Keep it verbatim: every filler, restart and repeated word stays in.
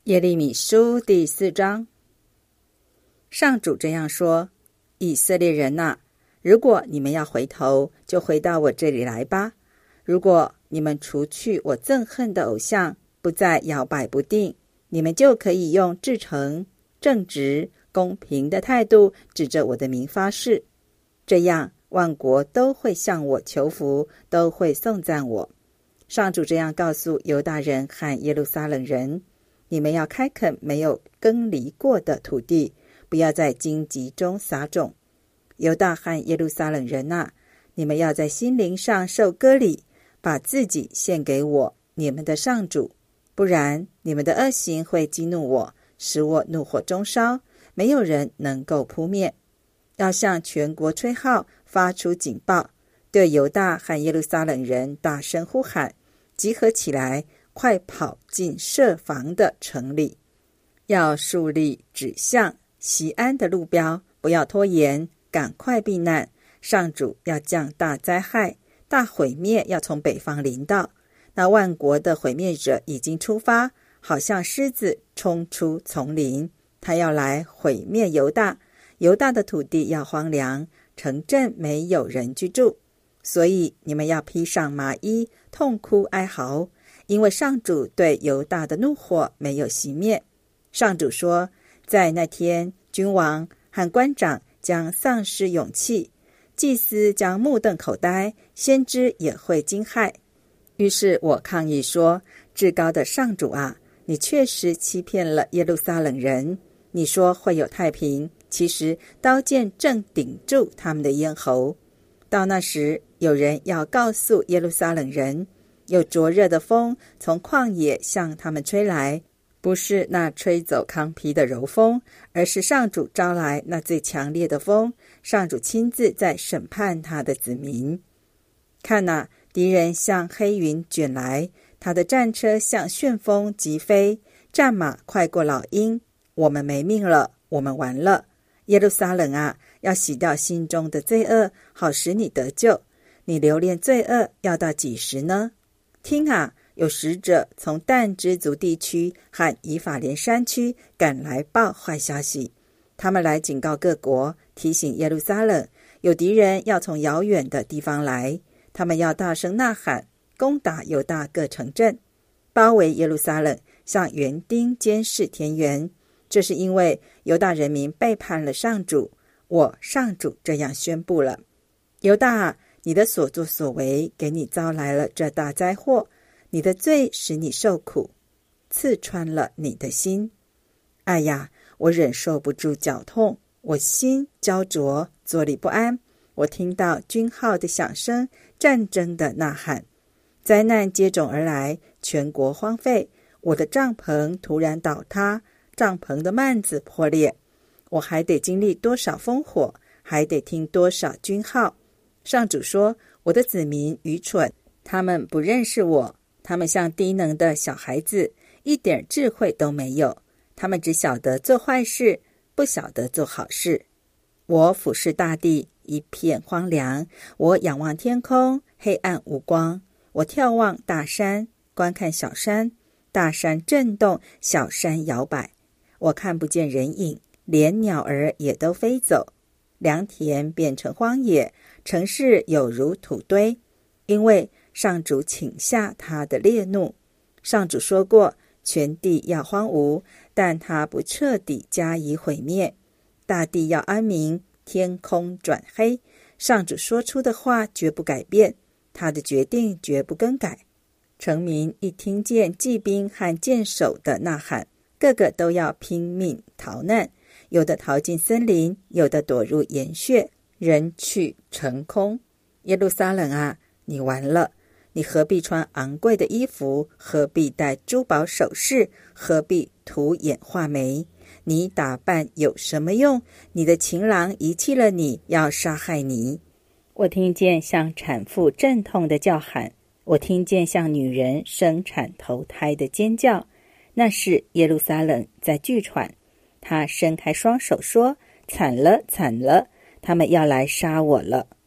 耶利米书第四章，上主这样说：以色列人啊，如果你们要回头，就回到我这里来吧。如果你们除去我憎恨的偶像，不再摇摆不定，你们就可以用至诚、正直、公平的态度指着我的名发誓。这样，万国都会向我求福，都会颂赞我。上主这样告诉犹大人和耶路撒冷人：你们要开垦没有耕犁过的土地，不要在荆棘中撒种。犹大和耶路撒冷人啊，你们要在心灵上受割礼，把自己献给我，你们的上主。不然，你们的恶行会激怒我，使我怒火中烧，没有人能够扑灭。要向全国吹号，发出警报，对犹大和耶路撒冷人大声呼喊：集合起来，快跑进设防的城里，要树立指向锡安的路标，不要拖延，赶快避难。上主要降大灾害，大毁灭要从北方临到。那万国的毁灭者已经出发，好像狮子冲出丛林，他要来毁灭犹大。犹大的土地要荒凉，城镇没有人居住。所以你们要披上麻衣，痛哭哀嚎，因为上主对犹大的怒火没有熄灭。上主说，在那天，君王和官长将丧失勇气，祭司将目瞪口呆，先知也会惊骇。于是我抗议说，至高的上主啊，你确实欺骗了耶路撒冷人。你说会有太平，其实刀剑正顶住他们的咽喉。到那时，有人要告诉耶路撒冷人，有灼热的风从旷野向他们吹来，不是那吹走糠皮的柔风，而是上主招来那最强烈的风。上主亲自在审判他的子民。看哪，敌人向黑云卷来，他的战车像旋风疾飞，战马快过老鹰。我们没命了，我们完了。耶路撒冷啊，要洗掉心中的罪恶，好使你得救。你留恋罪恶要到几时呢？听啊，有使者从但支族地区和以法莲山区赶来报坏消息。他们来警告各国，提醒耶路撒冷，有敌人要从遥远的地方来。他们要大声呐喊，攻打犹大各城镇，包围耶路撒冷，像园丁监视田园。这是因为犹大人民背叛了上主，我上主这样宣布了。犹大啊，你的所作所为给你招来了这大灾祸，你的罪使你受苦，刺穿了你的心。哎呀，我忍受不住绞痛，我心焦灼，坐立不安。我听到军号的响声，战争的呐喊，灾难接踵而来，全国荒废。我的帐篷突然倒塌，帐篷的幔子破裂。我还得经历多少烽火，还得听多少军号。上主说，我的子民愚蠢，他们不认识我，他们像低能的小孩子，一点智慧都没有。他们只晓得做坏事，不晓得做好事。我俯视大地，一片荒凉。我仰望天空，黑暗无光。我眺望大山，观看小山，大山震动，小山摇摆。我看不见人影，连鸟儿也都飞走。良田变成荒野，城市有如土堆，因为上主倾下他的烈怒。上主说过，全地要荒芜，但他不彻底加以毁灭。大地要安民，天空转黑。上主说出的话绝不改变，他的决定绝不更改。城民一听见骑兵和箭手的呐喊，个个都要拼命逃难，有的逃进森林，有的躲入岩穴，人去城空。耶路撒冷啊，你完了！你何必穿昂贵的衣服？何必戴珠宝首饰？何必涂眼画眉？你打扮有什么用？你的情郎遗弃了你，要杀害你。我听见像产妇阵痛的叫喊，我听见像女人生产头胎的尖叫。那是耶路撒冷在锯喘，他伸开双手说，惨了惨了，他们要来杀我了。